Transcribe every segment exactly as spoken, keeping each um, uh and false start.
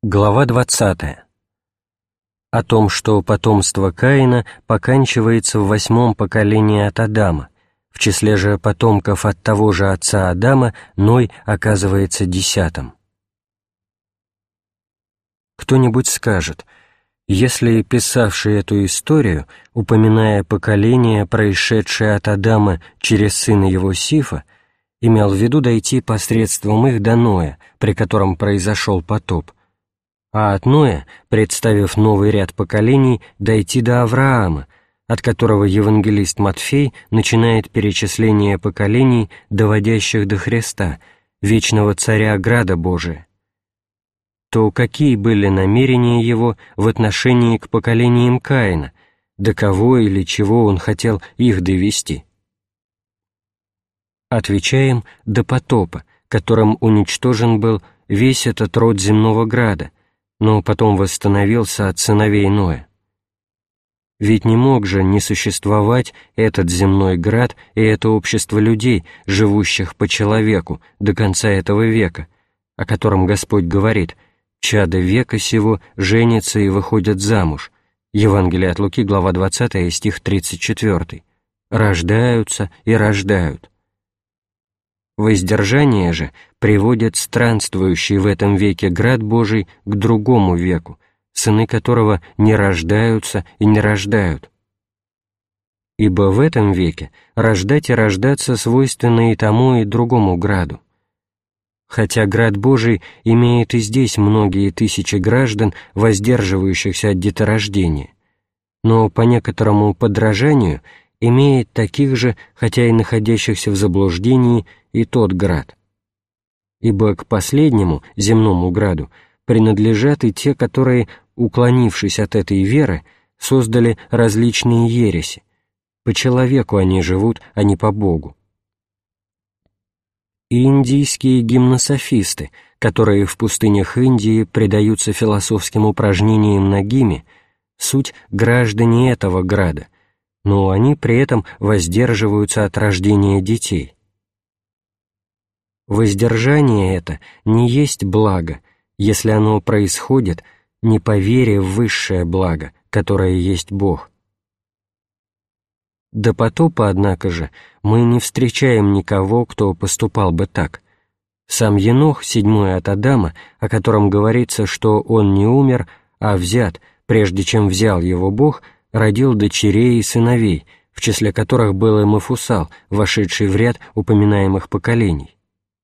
Глава двадцатая. О том, что потомство Каина поканчивается в восьмом поколении от Адама, в числе же потомков от того же отца Адама Ной оказывается десятым. Кто-нибудь скажет, если писавший эту историю, упоминая поколение, происшедшее от Адама через сына его Сифа, имел в виду дойти посредством их до Ноя, при котором произошел потоп, а от Ноя, представив новый ряд поколений, дойти до Авраама, от которого евангелист Матфей начинает перечисление поколений, доводящих до Христа, вечного царя Града Божия, то какие были намерения его в отношении к поколениям Каина, до кого или чего он хотел их довести? Отвечаем, до потопа, которым уничтожен был весь этот род земного града, но потом восстановился от сыновей Ноя. Ведь не мог же не существовать этот земной град и это общество людей, живущих по человеку, до конца этого века, о котором Господь говорит: «Чада века сего женятся и выходят замуж». Евангелие от Луки, глава двадцатая, стих тридцать четвёртый. «Рождаются и рождают». Воздержание же приводит странствующий в этом веке град Божий к другому веку, сыны которого не рождаются и не рождают. Ибо в этом веке рождать и рождаться свойственно и тому, и другому граду. Хотя град Божий имеет и здесь многие тысячи граждан, воздерживающихся от деторождения, но по некоторому подражанию имеет таких же, хотя и находящихся в заблуждении, и тот град. Ибо к последнему, земному граду, принадлежат и те, которые, уклонившись от этой веры, создали различные ереси. По человеку они живут, а не по Богу. И индийские гимнософисты, которые в пустынях Индии предаются философским упражнениям нагими, суть граждане этого града, но они при этом воздерживаются от рождения детей. Воздержание это не есть благо, если оно происходит не по вере в высшее благо, которое есть Бог. До потопа, однако же, мы не встречаем никого, кто поступал бы так. Сам Енох, седьмой от Адама, о котором говорится, что он не умер, а взят, прежде чем взял его Бог, родил дочерей и сыновей, в числе которых был и Мафусал, вошедший в ряд упоминаемых поколений.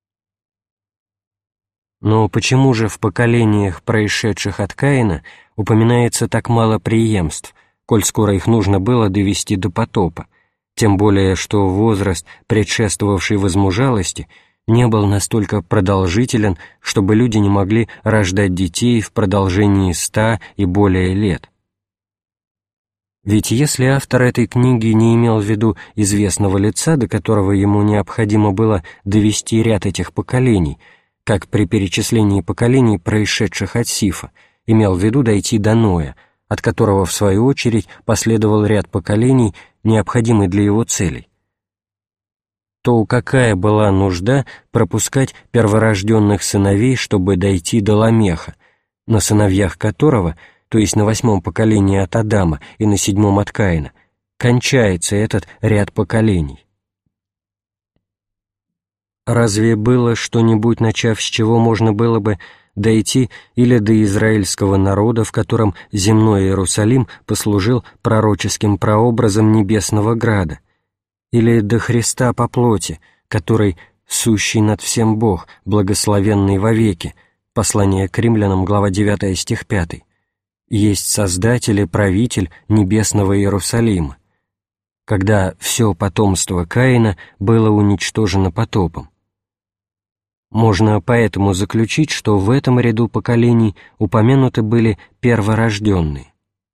Но почему же в поколениях, происшедших от Каина, упоминается так мало преемств, коль скоро их нужно было довести до потопа, тем более что возраст, предшествовавший возмужалости, не был настолько продолжителен, чтобы люди не могли рождать детей в продолжении ста и более лет? Ведь если автор этой книги не имел в виду известного лица, до которого ему необходимо было довести ряд этих поколений, как при перечислении поколений, происшедших от Сифа, имел в виду дойти до Ноя, от которого, в свою очередь, последовал ряд поколений, необходимый для его целей, то какая была нужда пропускать перворожденных сыновей, чтобы дойти до Ламеха, на сыновьях которого, то есть на восьмом поколении от Адама и на седьмом от Каина, кончается этот ряд поколений? Разве было что-нибудь, начав с чего можно было бы дойти или до израильского народа, в котором земной Иерусалим послужил пророческим прообразом небесного града, или до Христа по плоти, который «сущий над всем Бог, благословенный вовеки», послание к римлянам, глава девятая, стих пятый, есть Создатель и Правитель небесного Иерусалима, когда все потомство Каина было уничтожено потопом? Можно поэтому заключить, что в этом ряду поколений упомянуты были перворожденные.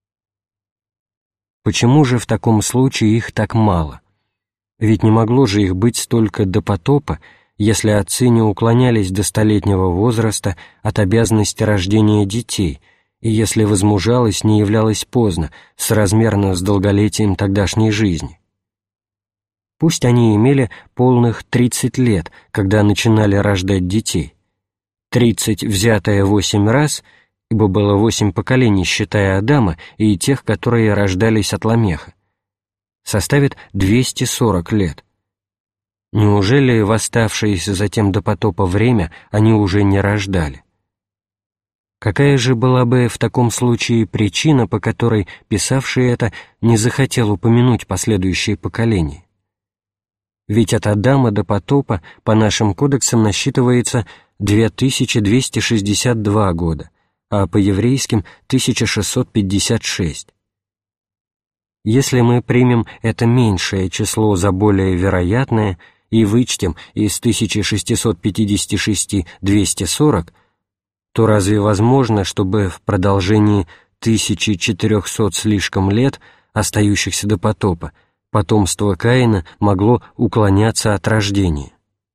Почему же в таком случае их так мало? Ведь не могло же их быть столько до потопа, если отцы не уклонялись до столетнего возраста от обязанности рождения детей, и если возмужалость не являлась поздно, соразмерно с долголетием тогдашней жизни. Пусть они имели полных тридцать лет, когда начинали рождать детей. Тридцать, взятое восемь раз, ибо было восемь поколений, считая Адама и тех, которые рождались от Ламеха, составит двести сорок лет. Неужели в оставшееся затем до потопа время они уже не рождали? Какая же была бы в таком случае причина, по которой писавший это не захотел упомянуть последующие поколения? Ведь от Адама до потопа по нашим кодексам насчитывается две тысячи двести шестьдесят два года, а по еврейским — тысяча шестьсот пятьдесят шесть. Если мы примем это меньшее число за более вероятное и вычтем из тысячи шестисот пятидесяти шести двести сорок, то разве возможно, чтобы в продолжении тысячи четырехсот слишком лет, остающихся до потопа, потомство Каина могло уклоняться от рождения?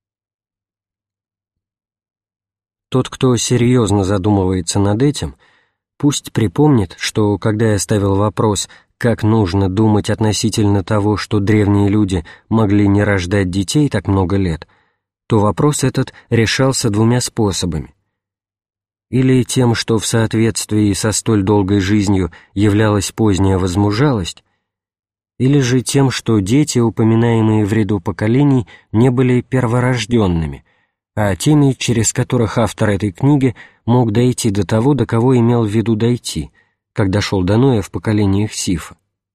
Тот, кто серьезно задумывается над этим, пусть припомнит, что, когда я ставил вопрос, как нужно думать относительно того, что древние люди могли не рождать детей так много лет, то вопрос этот решался двумя способами. Или тем, что в соответствии со столь долгой жизнью являлась поздняя возмужалость, или же тем, что дети, упоминаемые в ряду поколений, не были перворожденными, а теми, через которых автор этой книги мог дойти до того, до кого имел в виду дойти, как дошел до Ноя в поколениях Сифа.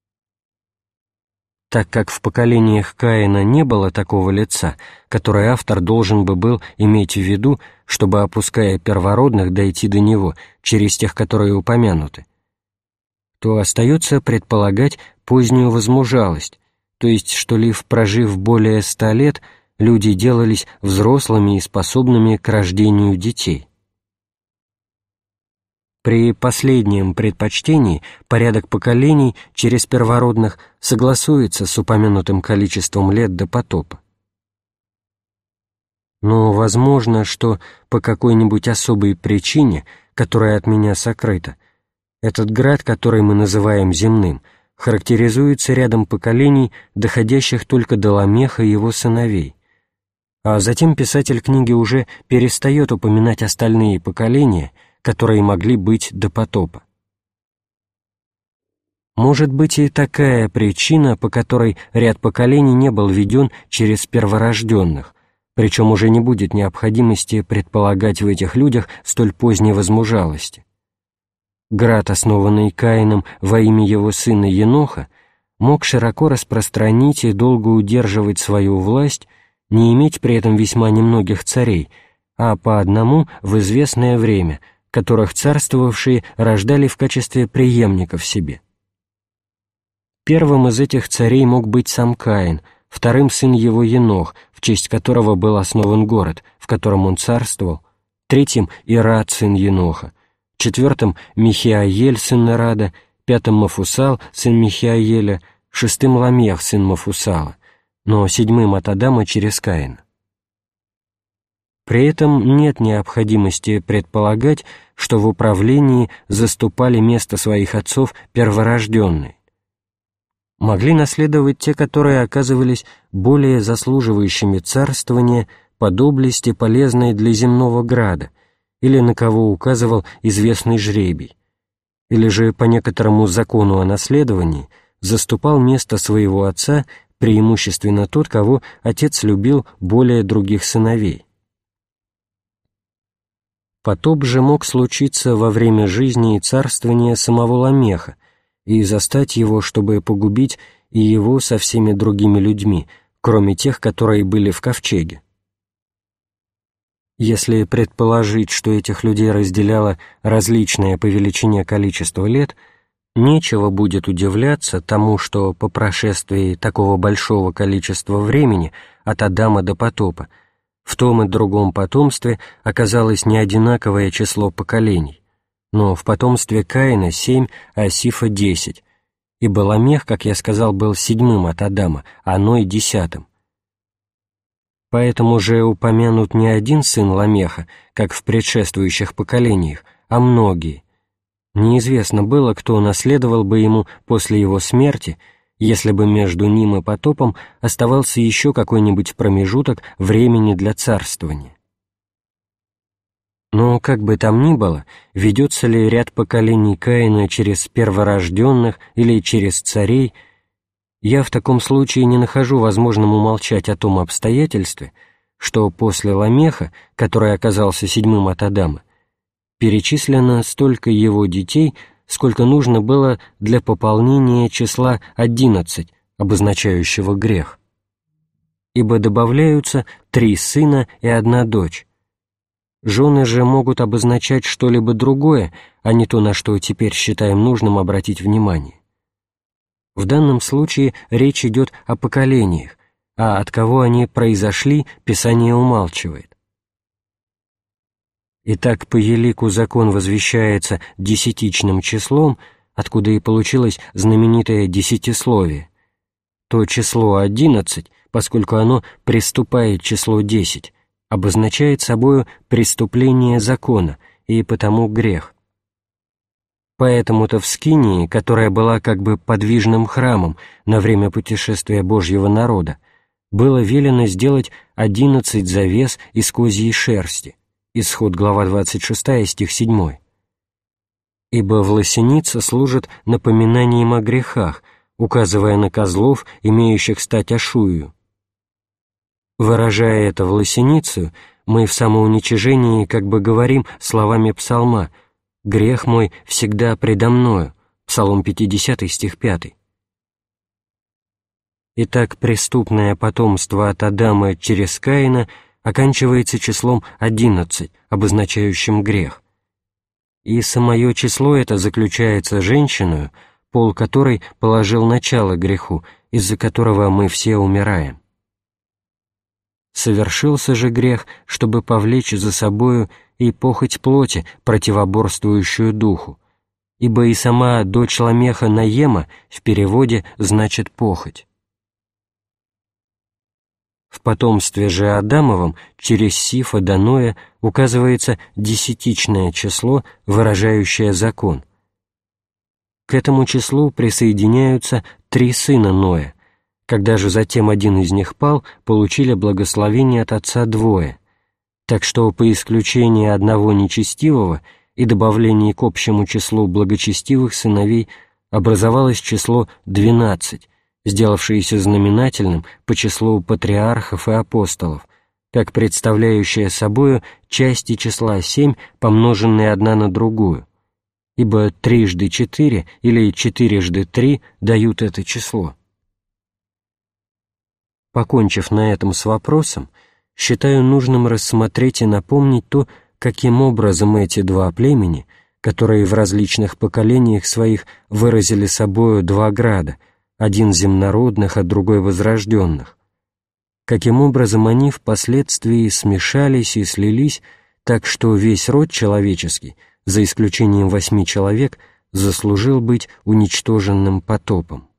Так как в поколениях Каина не было такого лица, которое автор должен бы был иметь в виду, чтобы, опуская первородных, дойти до него через тех, которые упомянуты, то остается предполагать позднюю возмужалость, то есть, что лишь прожив более ста лет, люди делались взрослыми и способными к рождению детей. При последнем предпочтении порядок поколений через первородных согласуется с упомянутым количеством лет до потопа. Но возможно, что по какой-нибудь особой причине, которая от меня сокрыта, этот град, который мы называем земным, характеризуется рядом поколений, доходящих только до Ламеха и его сыновей, а затем писатель книги уже перестает упоминать остальные поколения, которые могли быть до потопа. Может быть и такая причина, по которой ряд поколений не был введен через перворожденных, причем уже не будет необходимости предполагать в этих людях столь поздней возмужалости. Град, основанный Каином во имя его сына Еноха, мог широко распространить и долго удерживать свою власть, не иметь при этом весьма немногих царей, а по одному в известное время, которых царствовавшие рождали в качестве преемников себе. Первым из этих царей мог быть сам Каин, вторым сын его Енох, в честь которого был основан город, в котором он царствовал, третьим — Ирад, сын Еноха, четвертым — Михиаель, сын Ирада, пятым — Мафусал, сын Михиаеля, шестым — Ламех, сын Мафусала, но седьмым от Адама через Каина. При этом нет необходимости предполагать, что в управлении заступали место своих отцов перворожденные. Могли наследовать те, которые оказывались более заслуживающими царствования по доблести, полезной для земного града, или на кого указывал известный жребий, или же по некоторому закону о наследовании заступал место своего отца преимущественно тот, кого отец любил более других сыновей. Потоп же мог случиться во время жизни и царствования самого Ламеха и застать его, чтобы погубить и его со всеми другими людьми, кроме тех, которые были в ковчеге. Если предположить, что этих людей разделяло различное по величине количество лет, нечего будет удивляться тому, что по прошествии такого большого количества времени от Адама до потопа в том и другом потомстве оказалось неодинаковое число поколений, но в потомстве Каина семь, а Сифа десять, ибо Ламех, как я сказал, был седьмым от Адама, а Ной — десятым. Поэтому же упомянут не один сын Ламеха, как в предшествующих поколениях, а многие. Неизвестно было, кто наследовал бы ему после его смерти, если бы между ним и потопом оставался еще какой-нибудь промежуток времени для царствования. Но, как бы там ни было, ведется ли ряд поколений Каина через перворожденных или через царей, я в таком случае не нахожу возможным умолчать о том обстоятельстве, что после Ламеха, который оказался седьмым от Адама, перечислено столько его детей, сколько нужно было для пополнения числа одиннадцать, обозначающего грех. Ибо добавляются три сына и одна дочь. Жены же могут обозначать что-либо другое, а не то, на что теперь считаем нужным обратить внимание. В данном случае речь идет о поколениях, а от кого они произошли, Писание умалчивает. Итак, по елику закон возвещается десятичным числом, откуда и получилось знаменитое десятисловие. То число одиннадцать, поскольку оно приступает число десять, обозначает собою преступление закона и потому грех. Поэтому-то в Скинии, которая была как бы подвижным храмом на время путешествия Божьего народа, было велено сделать одиннадцать завес из козьей шерсти. Исход, глава двадцать шестая, стих седьмой. Ибо власеница служит напоминанием о грехах, указывая на козлов, имеющих стать ашуию. Выражая это власеницею, мы в самоуничижении как бы говорим словами псалма «Грех мой всегда предо мною» Псалом пятидесятый, стих пятый. Итак, преступное потомство от Адама через Каина оканчивается числом одиннадцать, обозначающим грех. И самое число это заключается женщиною, пол которой положил начало греху, из-за которого мы все умираем. Совершился же грех, чтобы повлечь за собою и похоть плоти, противоборствующую духу, ибо и сама дочь Ламеха Наема в переводе значит «похоть». В потомстве же Адамовом через Сифа до Ноя указывается десятичное число, выражающее закон. К этому числу присоединяются три сына Ноя. Когда же затем один из них пал, получили благословение от отца двое, так что по исключении одного нечестивого и добавлении к общему числу благочестивых сыновей образовалось число двенадцать, сделавшееся знаменательным по числу патриархов и апостолов, как представляющее собою части числа семь, помноженные одна на другую, ибо трижды четыре или четырежды три дают это число. Покончив на этом с вопросом, считаю нужным рассмотреть и напомнить то, каким образом эти два племени, которые в различных поколениях своих выразили собою два града, один земнородных, а другой возрожденных, каким образом они впоследствии смешались и слились, так что весь род человеческий, за исключением восьми человек, заслужил быть уничтоженным потопом.